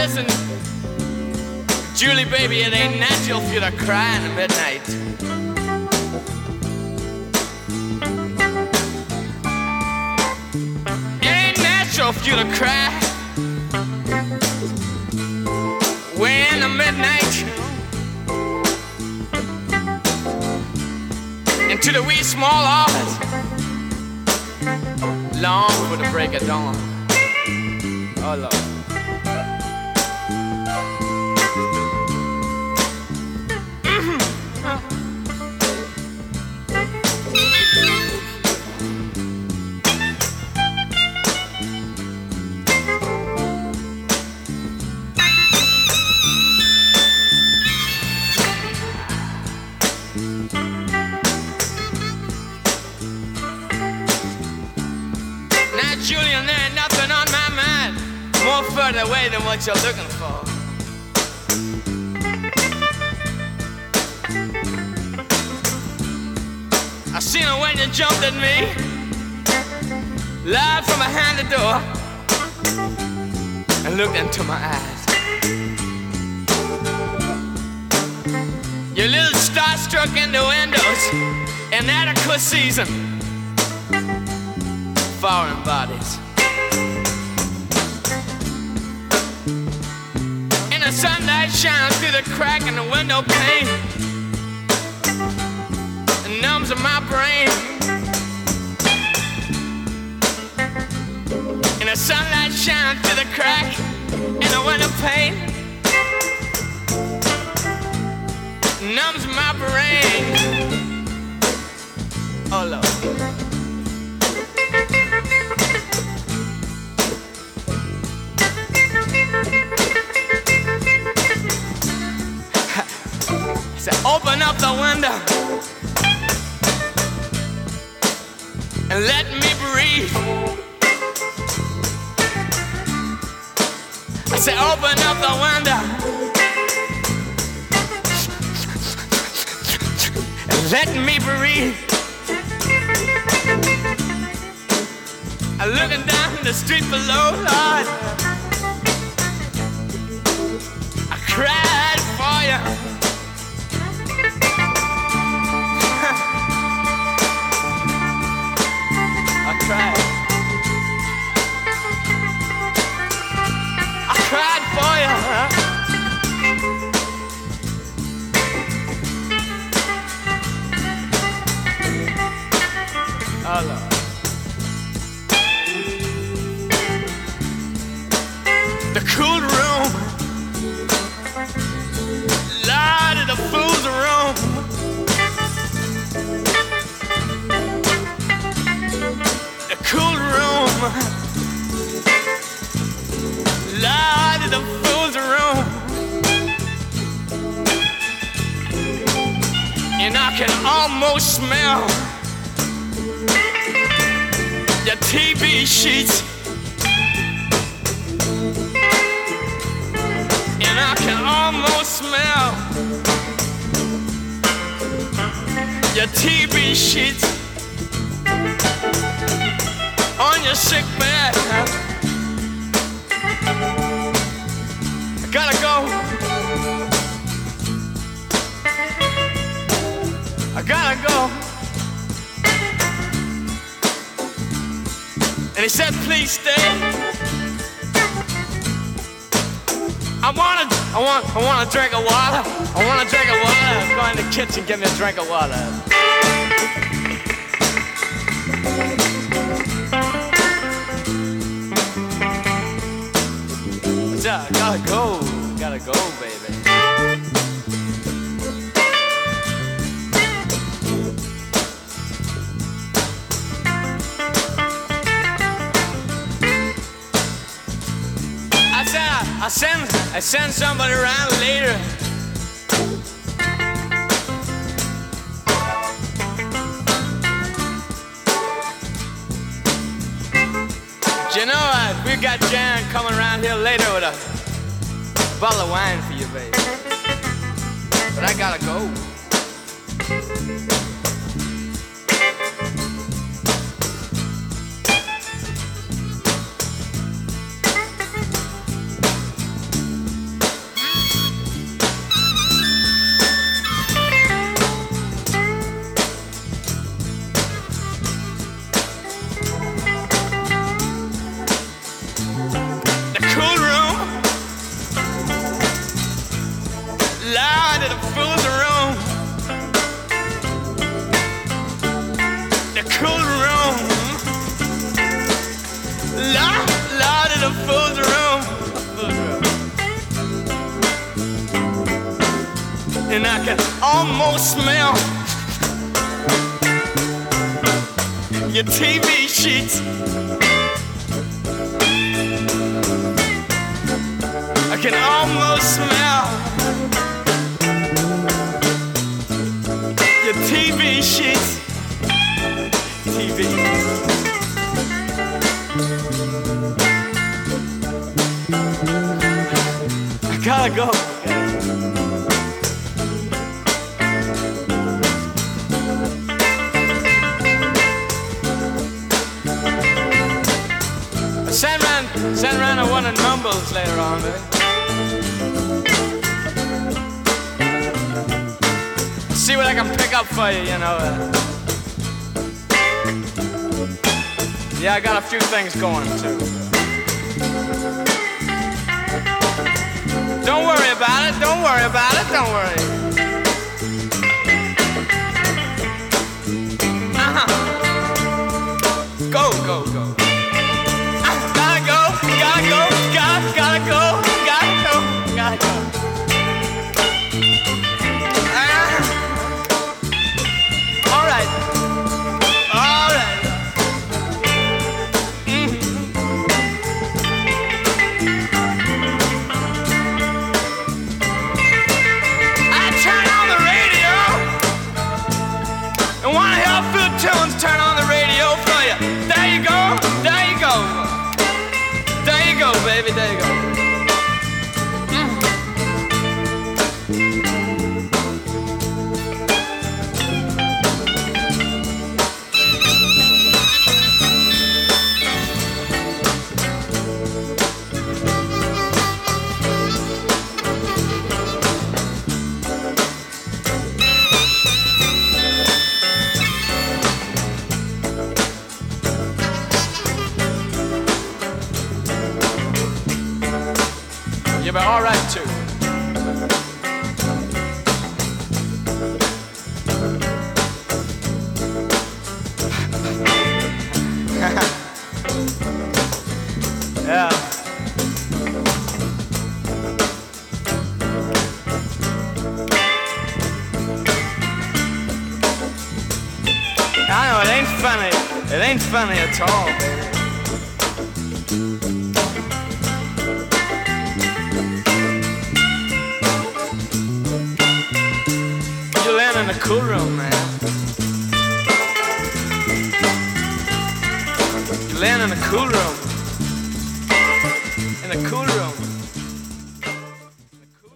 listen, Julie, baby, it ain't natural for you to cry in the midnight. It ain't natural for you to cry way in the midnight. Into the wee small hours, long for the break of dawn. Oh Lord. Julian, there ain't nothing on my mind more further away than what you're looking for. I seen her when you jumped at me, live from behind the door, and looked into my eyes. Your little starstruck innuendos, inadequate season. Foreign bodies. And the sunlight shines through the crack in the window pane and numbs in my brain. And the sunlight shines through the crack in the window pane, numbs my brain. Oh Lord. Open up the window and let me breathe. I said, open up the window and let me breathe. I'm looking down the street below, Lord. I cried for you. I cried for you, huh? Oh Lord. The cool room, Lord, of the fool's room. Cool room, Lord, of the fool's room. And I can almost smell your TV sheets. And I can almost smell your TV sheets on your sick bed. I gotta go. I gotta go. And he said, please stay. I want a drink of water. I want a drink of water. Go in the kitchen, give me a drink of water. Gotta go, baby. I send somebody around later. You know, we got Jan coming around here later with a bottle of wine for you, baby. But I gotta go. and I can almost smell your TV sheets. I can almost smell your TV sheets. TV. I gotta go. Send around a one of Mumbles later on, baby. See what I can pick up for you, you know. Yeah, I got a few things going too. Don't worry about it, don't worry about it, don't worry. Go, go, go. Gotta go. All right. I turn on the radio and wanna hear Phil Tillins turn on the radio for you. There you go, there you go. There you go, baby, there you go. Yeah, but all right too. Yeah. I know it ain't funny. It ain't funny at all, baby. In the cool room, man. You land in the cool room.